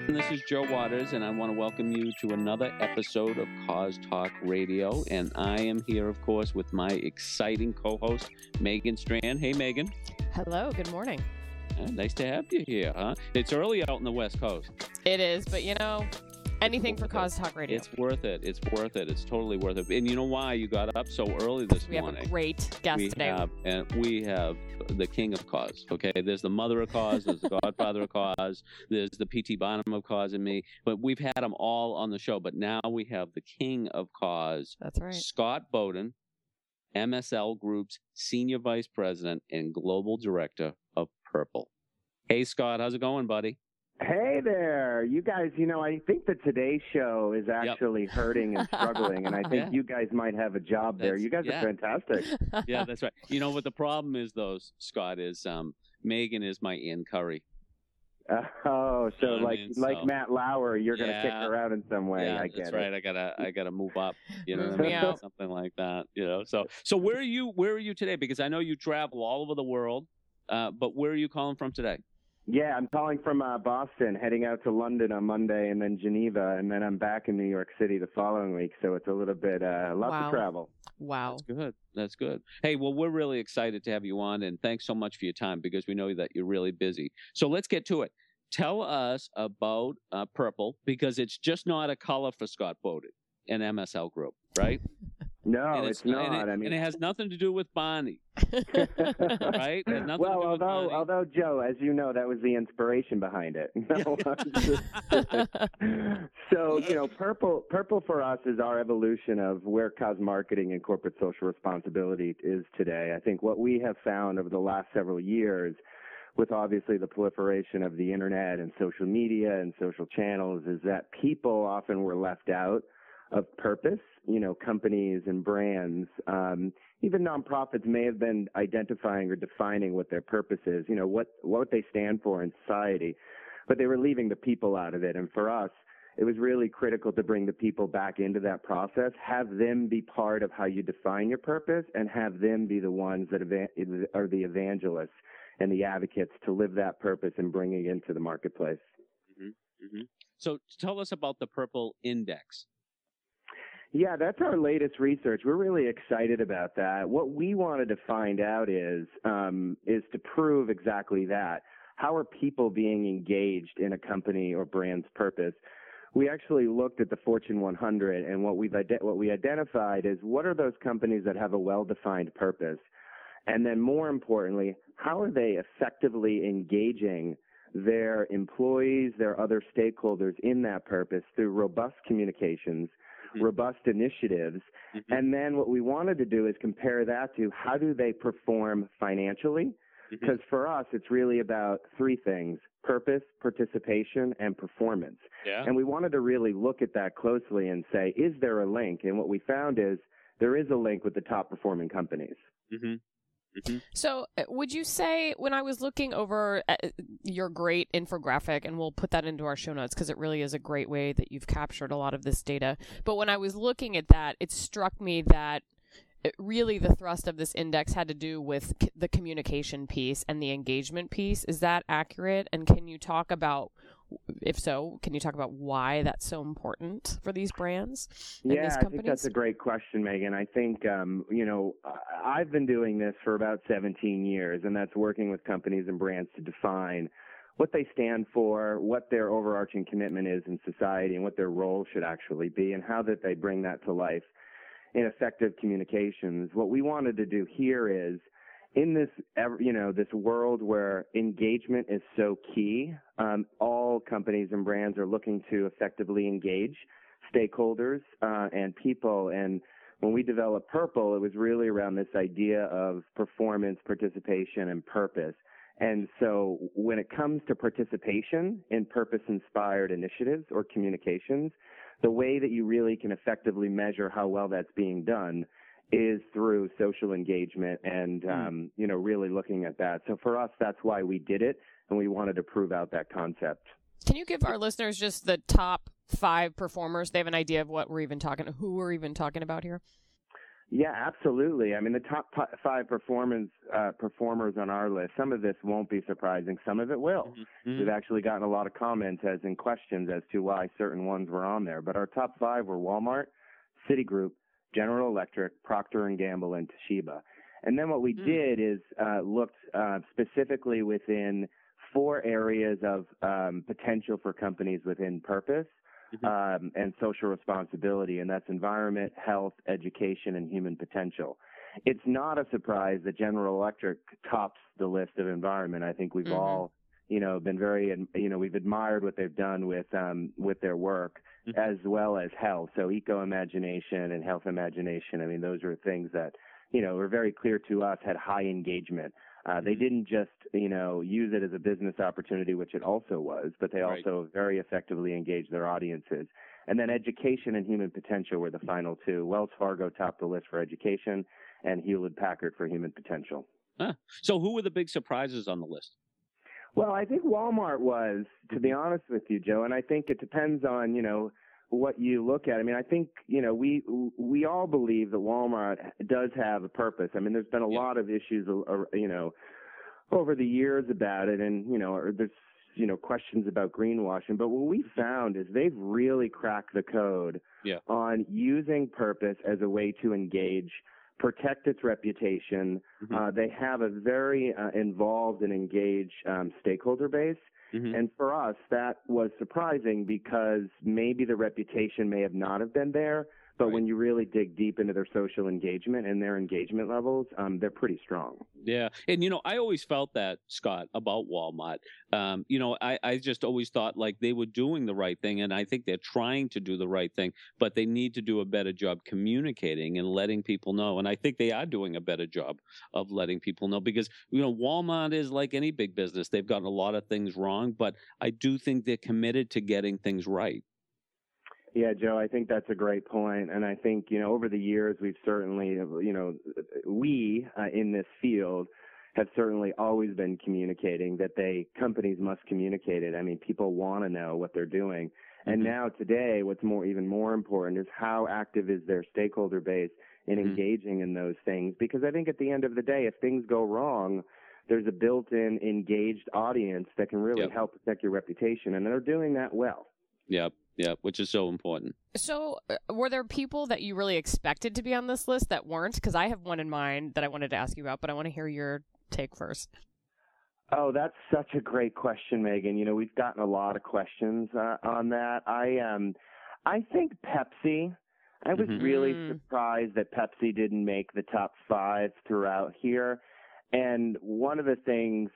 This is Joe Waters, and I want to welcome you to another episode of Cause Talk Radio. And I am here, of course, with my exciting co-host, Megan Strand. Hey, Megan. Hello, good morning. Nice to have you here, huh? It's early out on the West Coast. It is, but you know, anything for Cause Talk Radio. It's worth it. It's worth it. It's totally worth it. And you know why you got up so early this morning? We have a great guest today. We have the king of cause, okay? There's the mother of cause, there's the godfather of cause, there's the P.T. Barnum of cause and me, but we've had them all on the show. But now we have the king of cause. That's right. Scott Bowden, MSL Group's Senior Vice President and Global Director of Purple. Hey, Scott, how's it going, buddy? Hey there. You guys, I think the Today Show is actually hurting and struggling, and I think you guys might have a job there. You guys are fantastic. Yeah, that's right. You know what the problem is, though, Scott, is Megan is my Ann Curry. So Matt Lauer, you're going to kick her out in some way. Yeah, I get that's it. right. I gotta move up, Move me out. something like that. So where are you today? Because I know you travel all over the world, but where are you calling from today? Yeah, I'm calling from Boston, heading out to London on Monday, and then Geneva, and then I'm back in New York City the following week. So it's a little bit lots of travel. Wow. That's good. Hey, well, we're really excited to have you on, and thanks so much for your time because we know that you're really busy. So let's get to it. Tell us about Purple, because it's just not a color for Scott Bowden and MSL Group, right? No, it's not. And it has nothing to do with Bonnie, right? Although Joe, as you know, that was the inspiration behind it. So, Purple for us is our evolution of where cause marketing and corporate social responsibility is today. I think what we have found over the last several years, with obviously the proliferation of the internet and social media and social channels, is that people often were left out of purpose. Companies and brands, even nonprofits may have been identifying or defining what their purpose is, what they stand for in society, but they were leaving the people out of it. And for us, it was really critical to bring the people back into that process, have them be part of how you define your purpose, and have them be the ones that are the evangelists and the advocates to live that purpose and bring it into the marketplace. Mm-hmm. Mm-hmm. So tell us about the Purple Index. Yeah, that's our latest research. We're really excited about that. What we wanted to find out is to prove exactly that. How are people being engaged in a company or brand's purpose? We actually looked at the Fortune 100, and what we identified is what are those companies that have a well-defined purpose? And then more importantly, how are they effectively engaging their employees, their other stakeholders in that purpose through robust communications, robust initiatives. Mm-hmm. And then what we wanted to do is compare that to how do they perform financially? Because for us, it's really about three things: purpose, participation, and performance. Yeah. And we wanted to really look at that closely and say, is there a link? And what we found is there is a link with the top performing companies. Mm-hmm. Mm-hmm. So would you say, when I was looking over your great infographic, and we'll put that into our show notes because it really is a great way that you've captured a lot of this data, but when I was looking at that, it struck me that really the thrust of this index had to do with the communication piece and the engagement piece. Is that accurate? And can you talk about, if so, why that's so important for these brands and these companies? I think that's a great question, Megan. I think, I've been doing this for about 17 years, and that's working with companies and brands to define what they stand for, what their overarching commitment is in society, and what their role should actually be, and how that they bring that to life in effective communications. What we wanted to do here is, in this, this world where engagement is so key, all companies and brands are looking to effectively engage stakeholders and people. And when we developed Purple, it was really around this idea of performance, participation, and purpose. And so when it comes to participation in purpose-inspired initiatives or communications, the way that you really can effectively measure how well that's being done is through social engagement and, really looking at that. So for us, that's why we did it, and we wanted to prove out that concept. Can you give our listeners just the top 5 performers? They have an idea of who we're even talking about here? Yeah, absolutely. I mean, the top 5 performers on our list, some of this won't be surprising. Some of it will. Mm-hmm. We've actually gotten a lot of comments as in questions as to why certain ones were on there. But our top 5 were Walmart, Citigroup, General Electric, Procter & Gamble, and Toshiba. And then what we did is looked specifically within 4 areas of potential for companies within purpose. And social responsibility, and that's environment, health, education, and human potential. It's not a surprise that General Electric tops the list of environment. I think we've all, been very, we've admired what they've done with their work, as well as health. So eco-imagination and health imagination, I mean, those are things that, were very clear to us, had high engagement. They didn't just, use it as a business opportunity, which it also was, but they also very effectively engaged their audiences. And then education and human potential were the final 2. Wells Fargo topped the list for education, and Hewlett-Packard for human potential. So who were the big surprises on the list? Well, I think Walmart was, to be honest with you, Joe, and I think it depends on, what you look at. I mean, I think, we all believe that Walmart does have a purpose. I mean, there's been a lot of issues, over the years about it, and, there's, questions about greenwashing. But what we found is they've really cracked the code on using purpose as a way to engage, protect its reputation. They have a very involved and engaged stakeholder base. And for us, that was surprising because maybe the reputation may have not have been there, but when you really dig deep into their social engagement and their engagement levels, they're pretty strong. Yeah. And, I always felt that, Scott, about Walmart. I just always thought like they were doing the right thing, and I think they're trying to do the right thing, but they need to do a better job communicating and letting people know. And I think they are doing a better job of letting people know because, Walmart is like any big business. They've gotten a lot of things wrong, but I do think they're committed to getting things right. Yeah, Joe, I think that's a great point. And I think, over the years, we've certainly, we in this field have certainly always been communicating that companies must communicate it. I mean, people want to know what they're doing. And now today, what's even more important is how active is their stakeholder base in engaging in those things. Because I think at the end of the day, if things go wrong, there's a built-in engaged audience that can really help protect your reputation. And they're doing that well. Yep. Yeah, which is so important. So were there people that you really expected to be on this list that weren't? Because I have one in mind that I wanted to ask you about, but I want to hear your take first. Oh, that's such a great question, Megan. We've gotten a lot of questions on that. I think Pepsi, I was really surprised that Pepsi didn't make the top 5 throughout here. And one of the things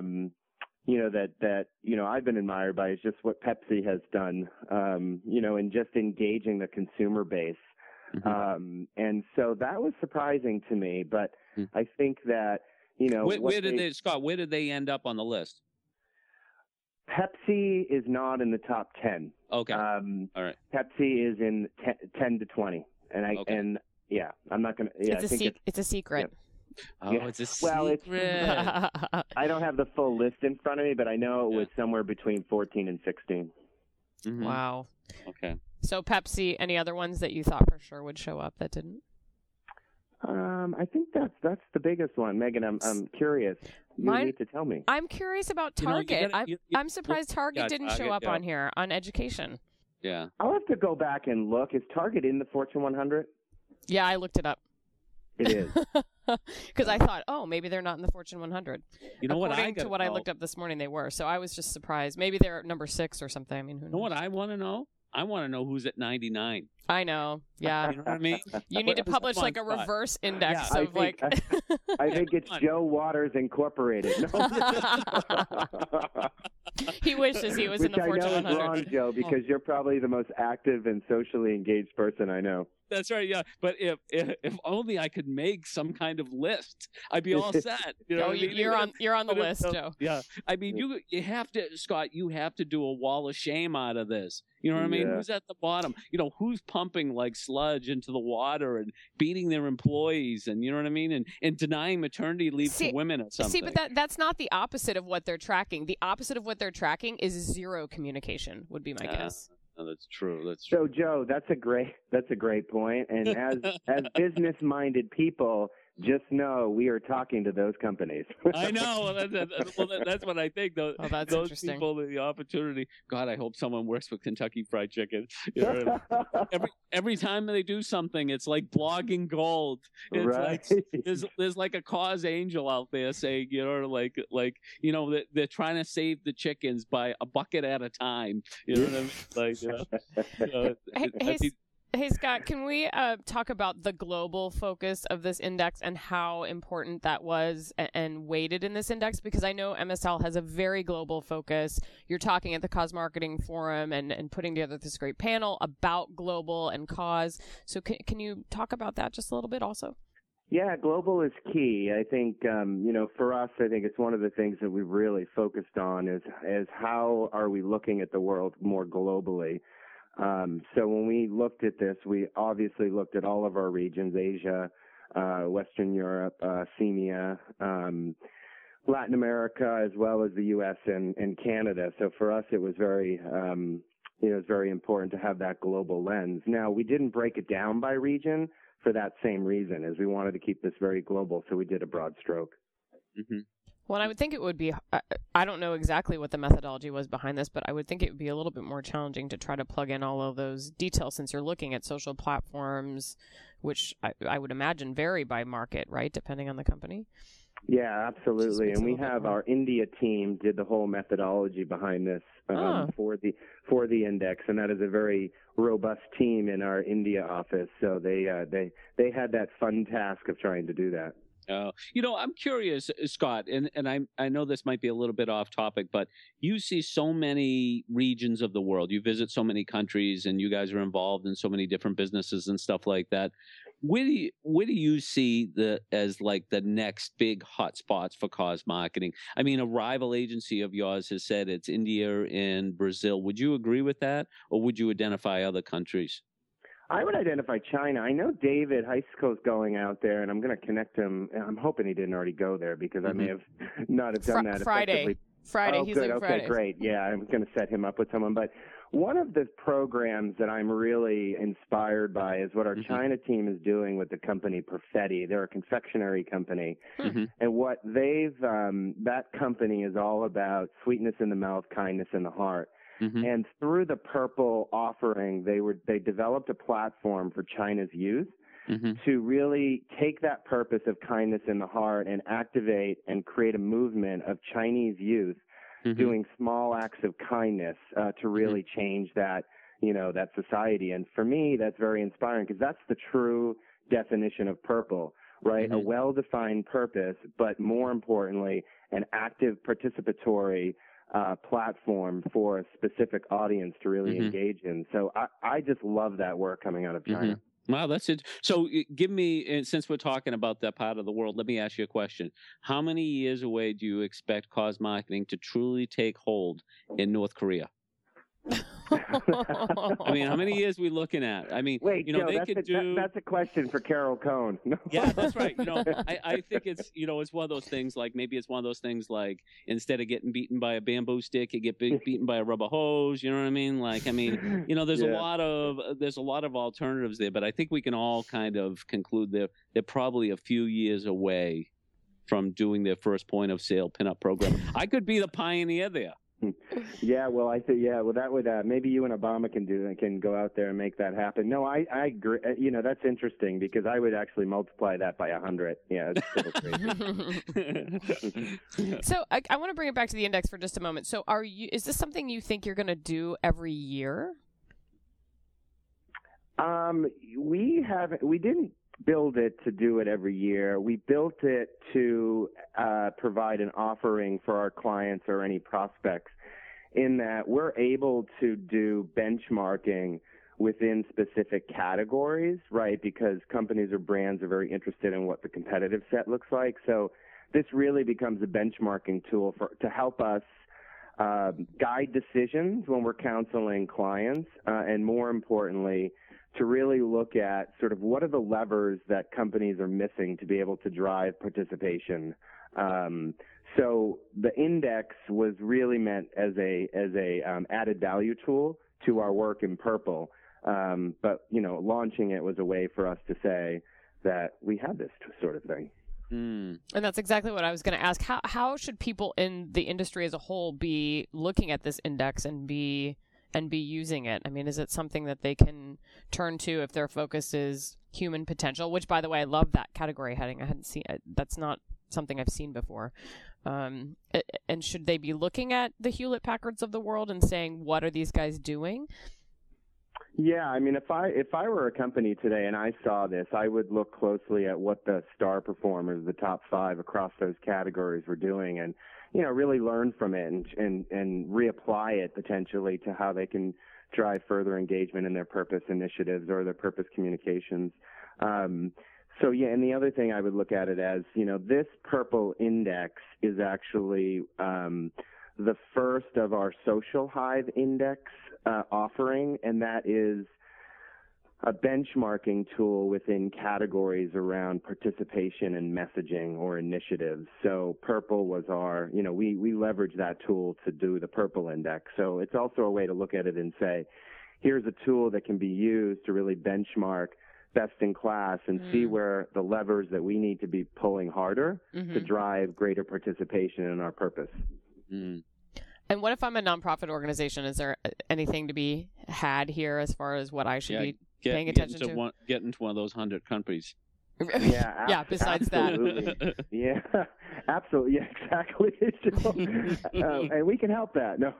that I've been admired by is just what Pepsi has done, in just engaging the consumer base. And so that was surprising to me, but I think that, where did they end up on the list? Pepsi is not in the top 10. Okay. All right. Pepsi is in 10 to 20. And I'm not going to, it's a secret. Yeah. Oh, it's a secret. Well, I don't have the full list in front of me, but I know it was somewhere between 14 and 16. Wow. Okay. So Pepsi, any other ones that you thought for sure would show up that didn't? I think that's the biggest one, Megan. I'm curious. You need to tell me. I'm curious about Target. I'm surprised Target didn't show up on here on education. Yeah. I'll have to go back and look. Is Target in the Fortune 100? Yeah, I looked it up. It is. Because I thought, maybe they're not in the Fortune 100. According to what I looked up this morning, they were. So I was just surprised. Maybe they're number 6 or something. I mean, who knows? You know what I want to know? I want to know who's at 99. I know. Yeah. You know what I mean? You need to publish like a reverse index of I think it's Joe Waters Incorporated. He wishes he was in the Fortune 100. Which I know is wrong, Joe, because you're probably the most active and socially engaged person I know. That's right, yeah. But if only I could make some kind of list, I'd be all set. You're on the list, Joe. Yeah, I mean, you have to, Scott. You have to do a wall of shame out of this. You know what I mean? Who's at the bottom? Who's pumping like sludge into the water and beating their employees, and you know what I mean, and denying maternity leave to women or something. See, but that's not the opposite of what they're tracking. The opposite of what they're tracking is zero communication. Would be my guess. Oh, that's true. That's true. So, Joe, that's a great point. And as business-minded people, just know we are talking to those companies. I know. That's what I think. Those, Oh, that's those interesting. people, the opportunity. God, I hope someone works with Kentucky Fried Chicken. You know, every time they do something, it's like blogging gold. It's Right. like there's like a cause angel out there saying, you know, like you know, they're trying to save the chickens by a bucket at a time. You know what I mean? Like, Hey, Scott, can we talk about the global focus of this index and how important that was and weighted in this index? Because I know MSL has a very global focus. You're talking at the Cause Marketing Forum and putting together this great panel about global and cause. So can you talk about that just a little bit also? Yeah, global is key. I think, you know, for us, I think it's one of the things that we've really focused on is how are we looking at the world more globally. So when we looked at this, we obviously looked at all of our regions, Asia, Western Europe, CEMEA, Latin America, as well as the U.S. and Canada. So for us, it was very, it's very important to have that global lens. Now, we didn't break it down by region for that same reason, as we wanted to keep this very global, so we did a broad stroke. Mm-hmm. Well, I would think it would be, I don't know exactly what the methodology was behind this, but I would think it would be a little bit more challenging to try to plug in all of those details since you're looking at social platforms, which I would imagine vary by market, right, depending on the company? Yeah, absolutely. And we have our India team did the whole methodology behind this for the index, and that is a very robust team in our India office. So they had that fun task of trying to do that. You know, I'm curious, Scott, and I know this might be a little bit off topic, but you see so many regions of the world. You visit so many countries, and you guys are involved in so many different businesses and stuff like that. Where do you see as like the next big hotspots for cause marketing? I mean, a rival agency of yours has said it's India and Brazil. Would you agree with that, or would you identify other countries? I would identify China. I know David Heisko's going out there, and I'm going to connect him. I'm hoping he didn't already go there because I may have not have done that. Friday. Oh, he's good. leaving Okay, Friday. great. Yeah, I'm going to set him up with someone. But one of the programs that I'm really inspired by is what our China team is doing with the company Perfetti. They're a confectionery company. Mm-hmm. And what that company is all about sweetness in the mouth, kindness in the heart. Mm-hmm. And through the Purple offering, they developed a platform for China's youth to really take that purpose of kindness in the heart and activate and create a movement of Chinese youth doing small acts of kindness to really change that, that society. And for me, that's very inspiring because that's the true definition of Purple, right? A well-defined purpose, but more importantly, an active participatory platform for a specific audience to really engage in. So I just love that work coming out of China. Wow, that's it. So give me, since we're talking about that part of the world, let me ask you a question. How many years away do you expect cause marketing to truly take hold in North Korea? I mean, how many years are we looking at? I mean, wait, Joe, Joe, that's a question for Carol Cohn. Yeah, that's right. I think it's, it's one of those things like maybe it's one of those things like instead of getting beaten by a bamboo stick, you get beaten by a rubber hose. You know what I mean? Like, I mean, there's a lot of alternatives there, but I think we can all kind of conclude they're probably a few years away from doing their first point of sale pinup program. I could be the pioneer there. Yeah, well, that would maybe you and Obama can go out there and make that happen. No, I agree. That's interesting because I would actually multiply that by 100. Yeah, it's still crazy. So I want to bring it back to the index for just a moment. So is this something you think you're going to do every year? We didn't build it to do it every year. We built it to provide an offering for our clients or any prospects in that we're able to do benchmarking within specific categories, right? Because companies or brands are very interested in what the competitive set looks like. So this really becomes a benchmarking tool to help us guide decisions when we're counseling clients, and more importantly, to really look at sort of what are the levers that companies are missing to be able to drive participation. So the index was really meant as a added value tool to our work in Purple. But, launching it was a way for us to say that we had this sort of thing. And that's exactly what I was going to ask. How should people in the industry as a whole be looking at this index and be using it? I mean, is it something that they can turn to if their focus is human potential? Which, by the way, I love that category heading. I hadn't seen it. That's not something I've seen before. And should they be looking at the Hewlett-Packards of the world and saying, what are these guys doing? Yeah, I mean, if I were a company today and I saw this, I would look closely at what the star performers, the top 5 across those categories were doing, and really learn from it and reapply it potentially to how they can drive further engagement in their purpose initiatives or their purpose communications. So yeah, and the other thing I would look at it as, this Purple Index is actually the first of our Social Hive Index offering, and that is a benchmarking tool within categories around participation and messaging or initiatives. So Purple was our, we leverage that tool to do the Purple Index. So it's also a way to look at it and say, here's a tool that can be used to really benchmark best in class and see where the levers that we need to be pulling harder to drive greater participation in our purpose. And what if I'm a nonprofit organization? Is there anything to be had here as far as what I should be paying attention to? Get into one of those 100 countries. Yeah, besides absolutely. that. Yeah, absolutely. Yeah, exactly. And we can help that. No.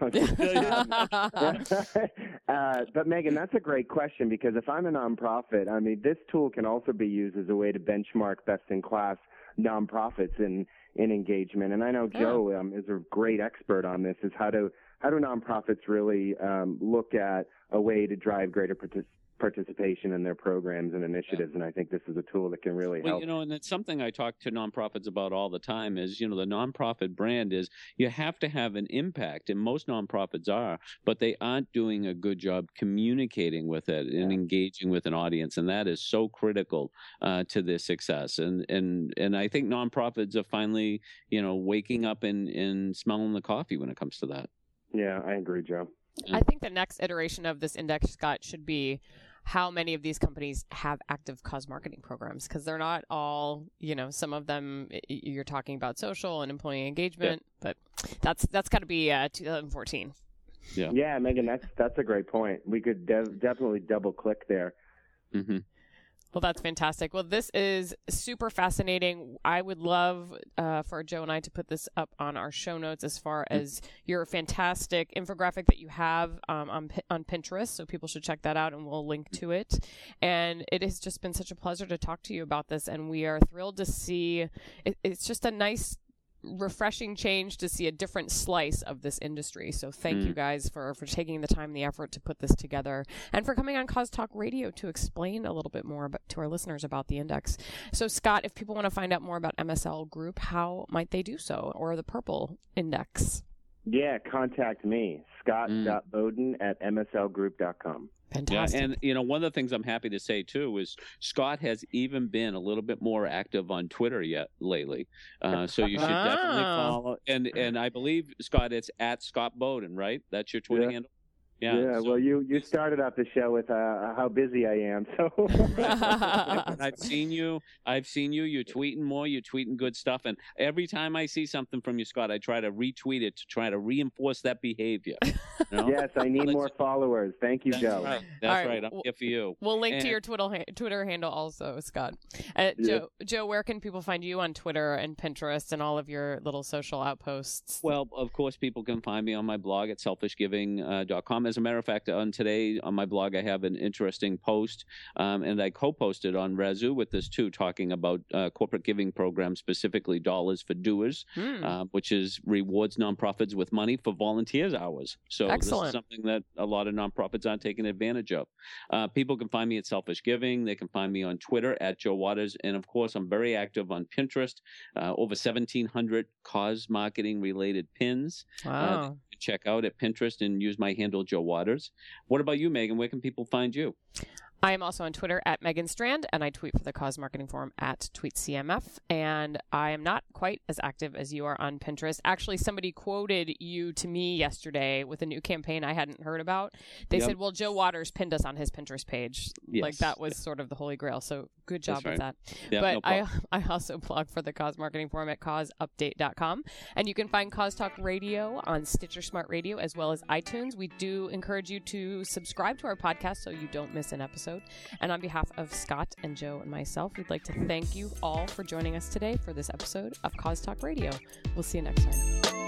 But Megan, that's a great question, because if I'm a nonprofit, I mean, this tool can also be used as a way to benchmark best-in-class nonprofits in engagement. And I know Joe is a great expert on this, is how do nonprofits really look at a way to drive greater participation in their programs and initiatives, and I think this is a tool that can really help. And it's something I talk to nonprofits about all the time is, the nonprofit brand is you have to have an impact, and most nonprofits are, but they aren't doing a good job communicating with it and engaging with an audience, and that is so critical to their success. And I think nonprofits are finally, waking up and smelling the coffee when it comes to that. Yeah, I agree, Joe. I think the next iteration of this index, Scott, should be how many of these companies have active cause marketing programs, because they're not all, some of them you're talking about social and employee engagement, but that's got to be 2014. Yeah, Megan, that's a great point. We could definitely double click there. Mm-hmm. Well, that's fantastic. Well, this is super fascinating. I would love for Joe and I to put this up on our show notes as far as your fantastic infographic that you have on Pinterest. So people should check that out, and we'll link to it. And it has just been such a pleasure to talk to you about this. And we are thrilled to see it's just a nice, refreshing change to see a different slice of this industry. So thank you guys for taking the time and the effort to put this together, and for coming on Cause Talk Radio to explain a little bit more to our listeners about the index. So Scott, if people want to find out more about MSL Group, how might they do so, or the Purple Index? Yeah, contact me, scott.bowden@mslgroup.com. Fantastic. Yeah, and one of the things I'm happy to say too is Scott has even been a little bit more active on Twitter lately. So you should definitely follow. And I believe, Scott, it's at Scott Bowden, right? That's your Twitter handle? Yeah. Well, you started off the show with how busy I am. So I've seen you. You're tweeting more. You're tweeting good stuff. And every time I see something from you, Scott, I try to retweet it to try to reinforce that behavior. Yes, I need more followers. Thank you, Joe. That's right. I'm here for you. We'll link to your Twitter handle also, Scott. Joe, where can people find you on Twitter and Pinterest and all of your little social outposts? Well, of course, people can find me on my blog at selfishgiving.com. As a matter of fact, today on my blog, I have an interesting post, and I co-posted on Razoo with this too, talking about corporate giving programs, specifically Dollars for Doers, which is rewards nonprofits with money for volunteers hours. So Excellent. This is something that a lot of nonprofits aren't taking advantage of. People can find me at Selfish Giving. They can find me on Twitter at Joe Waters. And of course, I'm very active on Pinterest, over 1,700 cause marketing related pins. Wow. Check out at Pinterest and use my handle, Joe Waters. What about you, Megan? Where can people find you? I am also on Twitter at Megan Strand, and I tweet for the Cause Marketing Forum at TweetCMF. And I am not quite as active as you are on Pinterest. Actually, somebody quoted you to me yesterday with a new campaign I hadn't heard about. They said, well, Joe Waters pinned us on his Pinterest page. Yes. Like that was sort of the holy grail. So good job with that. Yep, but no I also blog for the Cause Marketing Forum at causeupdate.com. And you can find Cause Talk Radio on Stitcher Smart Radio as well as iTunes. We do encourage you to subscribe to our podcast so you don't miss an episode. And on behalf of Scott and Joe and myself, we'd like to thank you all for joining us today for this episode of Cause Talk Radio. We'll see you next time.